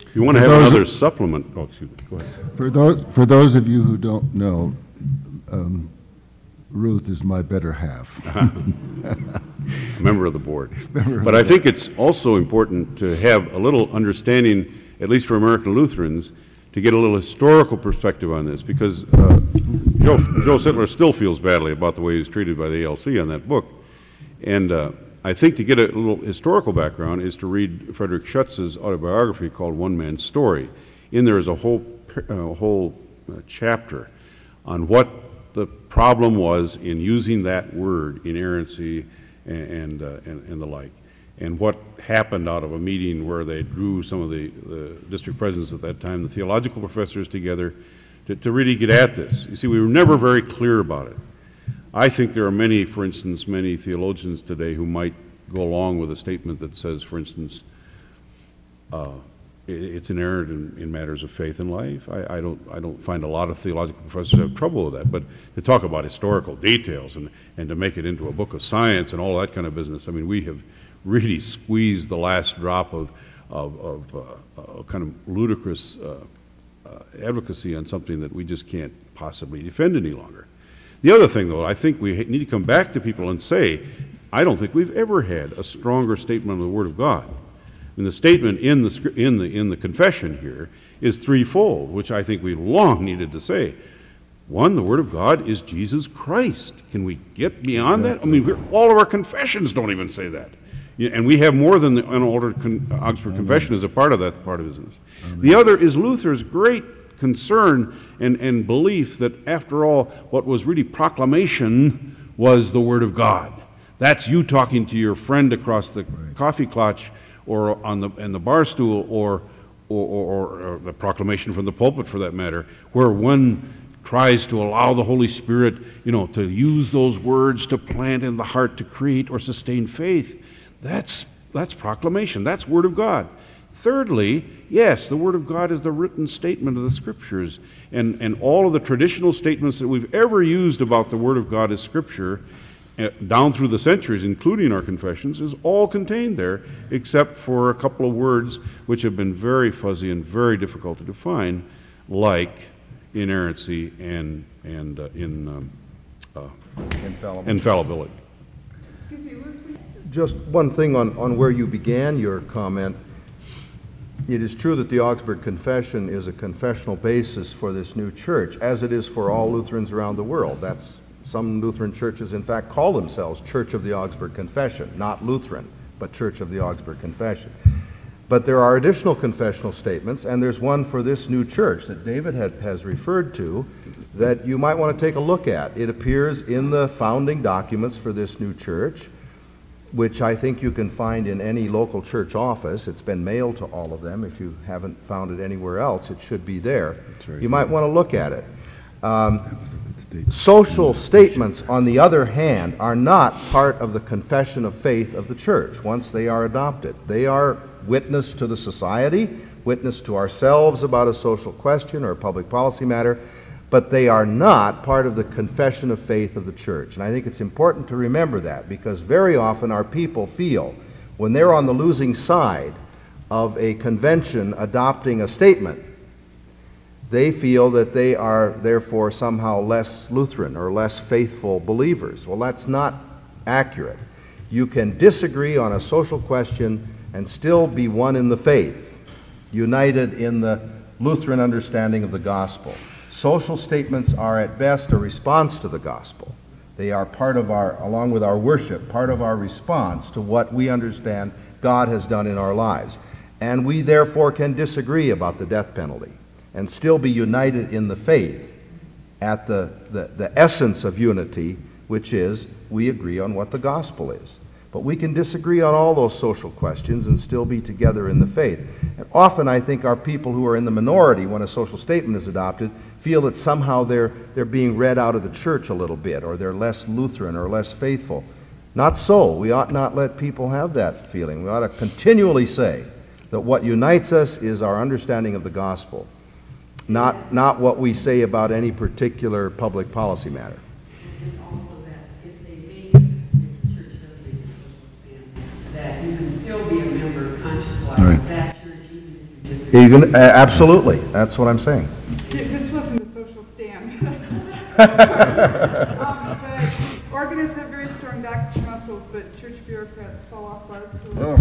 S2: If you want to
S4: For
S2: have
S4: those-
S2: another supplement, oh, excuse me, go ahead.
S4: For those, for those of you who don't know, um, Ruth is my better half.
S2: A member of the board. But I think it's also important to have a little understanding, at least for American Lutherans, to get a little historical perspective on this, because uh, Joe, Joe Sittler still feels badly about the way he was treated by the A L C on that book. And uh, I think to get a little historical background is to read Frederick Schutz's autobiography called One Man's Story. In there is a whole, uh, whole uh, chapter on what the problem was in using that word, inerrancy, and, and, uh, and, and the like, and what happened out of a meeting where they drew some of the, the district presidents at that time, the theological professors together, to, to really get at this. You see, we were never very clear about it. I think there are many, for instance, many theologians today who might go along with a statement that says, for instance, uh, it, it's inerrant in, in matters of faith and life. I, I don't, I don't find a lot of theological professors have trouble with that, but to talk about historical details and, and to make it into a book of science and all that kind of business, I mean, we have really squeezed the last drop of, of, of uh, uh, kind of ludicrous uh, uh, advocacy on something that we just can't possibly defend any longer. The other thing, though, I think we need to come back to people and say, I don't think we've ever had a stronger statement of the Word of God. And the statement in the, in the, in the confession here is threefold, which I think we long needed to say. One, the Word of God is Jesus Christ. Can we get beyond that? I mean, we're, all of our confessions don't even say that. Yeah, and we have more than the unaltered con- Augsburg Confession as a part of that part of business. The other is Luther's great concern and, and belief that, after all, what was really proclamation was the Word of God. That's you talking to your friend across the right. coffee clutch or on the in the bar stool, or or, or or the proclamation from the pulpit, for that matter, where one tries to allow the Holy Spirit, you know, to use those words to plant in the heart to create or sustain faith. That's that's proclamation. That's Word of God. Thirdly, yes, the Word of God is the written statement of the Scriptures, and, and all of the traditional statements that we've ever used about the Word of God as Scripture, uh, down through the centuries, including our confessions, is all contained there, except for a couple of words which have been very fuzzy and very difficult to define, like inerrancy and, and uh, in um, uh,
S3: Infallible.
S2: infallibility.
S1: Excuse me, Ruth, we-
S3: Just one thing on, on where you began your comment. It is true that the Augsburg Confession is a confessional basis for this new church, as it is for all Lutherans around the world. That's some Lutheran churches, in fact, call themselves Church of the Augsburg Confession, not Lutheran, but Church of the Augsburg Confession. But there are additional confessional statements, and there's one for this new church that David had, has referred to that you might want to take a look at. It appears in the founding documents for this new church, which I think you can find in any local church office. It's been mailed to all of them. If you haven't found it anywhere else, it should be there.
S4: right.
S3: You might want to look at it. Um, social statements, on the other hand, are not part of the confession of faith of the church once they are adopted. They are witness to the society, witness to ourselves about a social question or a public policy matter, but they are not part of the confession of faith of the church. And I think it's important to remember that, because very often our people feel, when they're on the losing side of a convention adopting a statement, they feel that they are therefore somehow less Lutheran or less faithful believers. Well, that's not accurate. You can disagree on a social question and still be one in the faith, united in the Lutheran understanding of the gospel. Social statements are at best a response to the gospel. They are part of our, along with our worship, part of our response to what we understand God has done in our lives. And we therefore can disagree about the death penalty and still be united in the faith at the, the, the essence of unity, which is we agree on what the gospel is. But we can disagree on all those social questions and still be together in the faith. And often I think our people who are in the minority when a social statement is adopted feel that somehow they're, they're being read out of the church a little bit, or they're less Lutheran or less faithful. Not so. We ought not let people have that feeling. We ought to continually say that what unites us is our understanding of the gospel, not, not what we say about any particular public policy matter.
S8: And also that if they make, if the church does make a social stand, that you can still be a member conscious-wise
S4: Right.
S8: of that church, even if you
S3: Even, a- absolutely, that's what I'm saying.
S1: Th- This wasn't a social stand. Um, but Organists have very strong back muscles, but church bureaucrats fall off bar stools.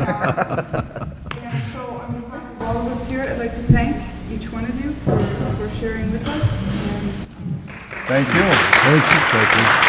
S1: And so on behalf of all of us here, I'd like to thank each one of you for, for sharing with us. And
S3: Thank you.
S4: Thank you. Thank you.